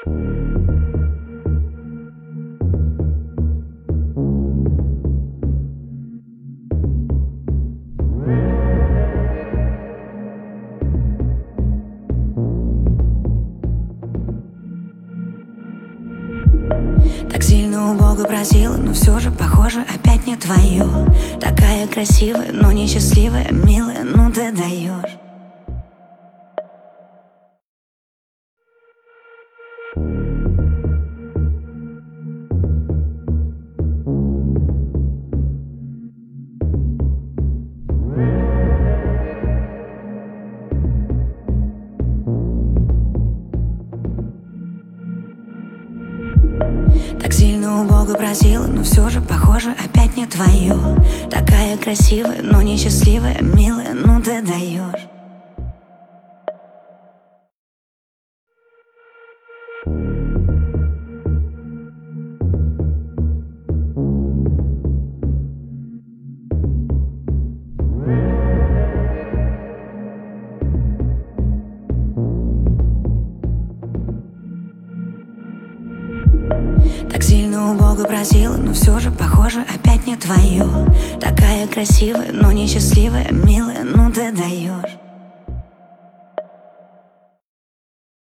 Так сильно у Бога просила, но все же, похоже, опять не твое. Такая красивая, но несчастливая, милая, ну ты даешь. Так сильно у Бога просила, но все же, похоже, опять не твое. Такая красивая, но несчастливая, милая, ну ты даешь. Так сильно у Бога просила, но все же, похоже, опять не твое. Такая красивая, но несчастливая, милая, ну ты даешь.